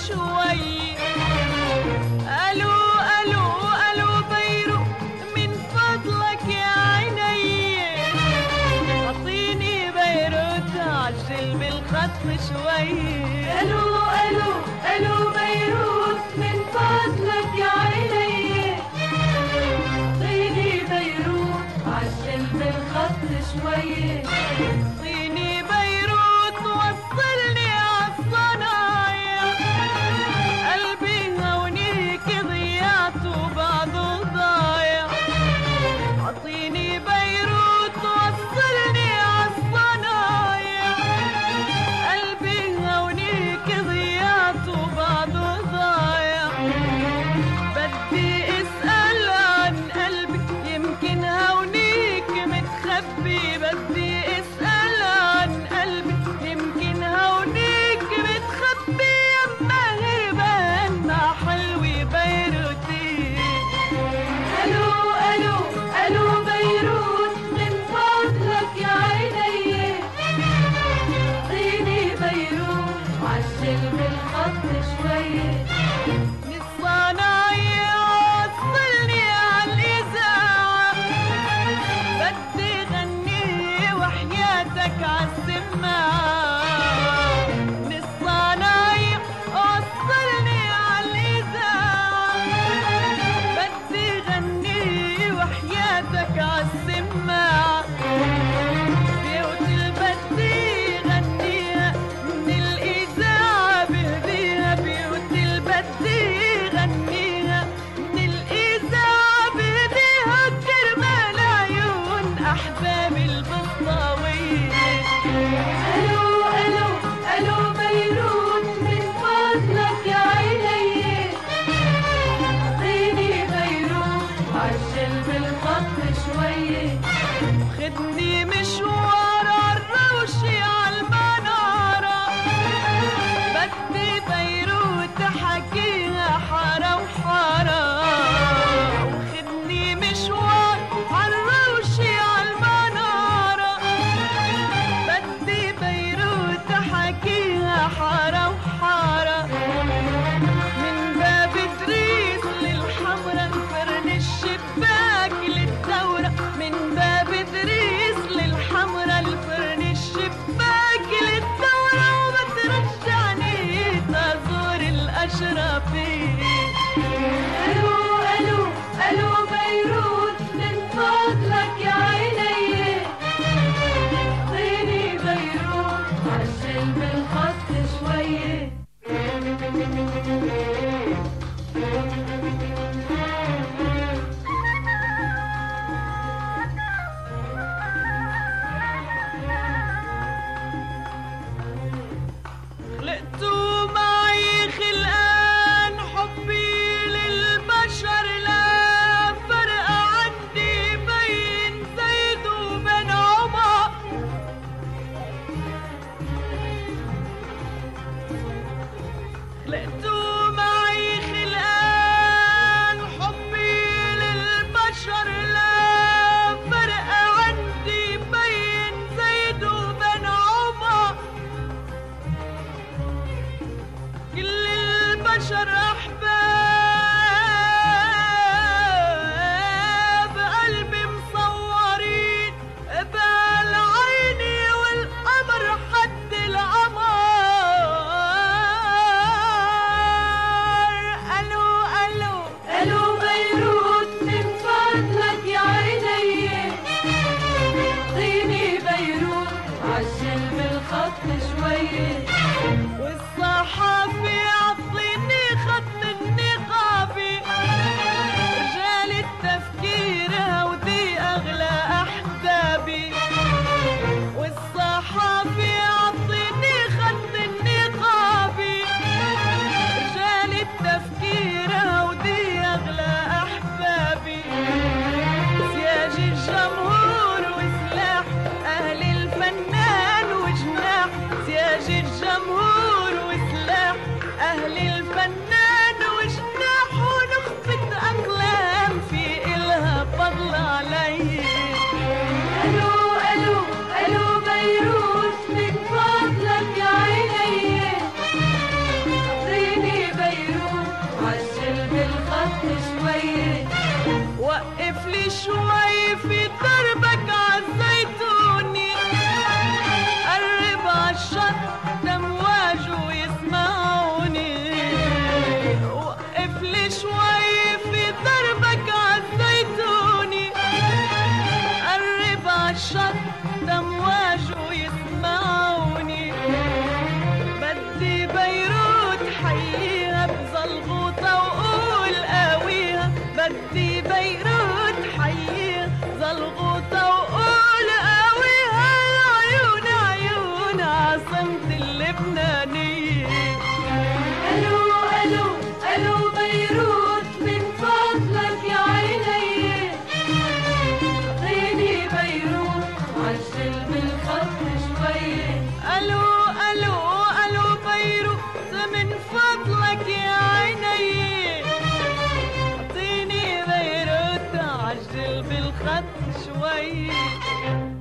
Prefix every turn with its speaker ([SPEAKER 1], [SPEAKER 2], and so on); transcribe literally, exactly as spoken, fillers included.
[SPEAKER 1] شوي. الو الو الو بيروت من فضلك يا عيني، اعطيني بيروت عجل بالخط شوي.
[SPEAKER 2] الو الو الو بيروت من فضلك يا عيني، اعطيني بيروت عجل بالخط شوي.
[SPEAKER 1] اعطيني بيروت وصلني عالصنايع، قلبي هونيك ضيعت وبعضه ضايع. اعطيني بيروت وصلني عالصنايع، قلبي هونيك ضيعت وبعضه ضايع. بدي اسأل عن قلبك يمكن هونيك متخبي، بدي اسأل عن قلبك يمكن هونيك متخبي. يما هبان مع حلوي بيروتي.
[SPEAKER 2] الو الو الو بيروت من فضلك يا عيني، اعطيني بيروت عجل بالخط شوي.
[SPEAKER 1] من الصنايع وصلني عالإذاعة، بدي غني وحياتك عالسماعة. من الصنايع وصلني عالإذاعة، بدي غني وحياتك عالسماعة. بيوت البدي غنيها من الإذاعة بهديها، بيوت البدي غنيها من الإذاعة بهديها. كرمال عيون أحبابي البسطاوية.
[SPEAKER 2] الو الو الو بيروت من فضلك يا عيني، اعطيني بيروت عجل بالخط شوي.
[SPEAKER 1] خدني مشوار عالروشي عالمنارة، بدي بيروت حكيها حارة وحارة. وخدني مشوار عالروشي عالمنارة، بدي بيروت حكيها حارة وحارة. من باب ادريس للحمرا فرن الشباك للدورة، من باب ادريس للحمرا الفرن الشباك للدورة. وبترجعني تزور الأشرفية.
[SPEAKER 2] الو الو الو بيروت من فضلك يا عيني، اعطيني بيروت عجل بالخط شوي.
[SPEAKER 1] خلقتوا معي خلقان حبي للبشر لا فرق عندي بين زيد وبن عمر. خلقتوا معي خلقان حبي للبشر لا فرق عندي بين زيد وبن عمر. كل البشر أحباب قلبي مصورين بالعيني والقمر حد القمر. ألو ألو
[SPEAKER 2] الو بيروت من فضلك يا عيني، اعطيني بيروت عجل بالخط شوي.
[SPEAKER 1] والصحافي عطيني خط النقابي، رجال التفكير هودي أغلى أحبابي. والصحافي عطيني خط النقابي، رجال التفكير هودي أغلى أحبابي. سياج الجمهور وسلاح أهل الفنان وجناح، سياج الجمهور وسلاح أهل عالشط امواجه يسمعوني. بدي بيروت حييها بزلغوطة وقول قاويها، بدي بيروت حييها زلغوطة وقول قاويها. العيون عيون عاصمة اللبنانية.
[SPEAKER 2] الو الو الو بيروت من فضلك يا عيني، اعطيني بيروت عجل بالخط شوي.
[SPEAKER 1] الو الو الو بيروت من فضلك يا عيني، اعطيني بيروت عجل بالخط شوي.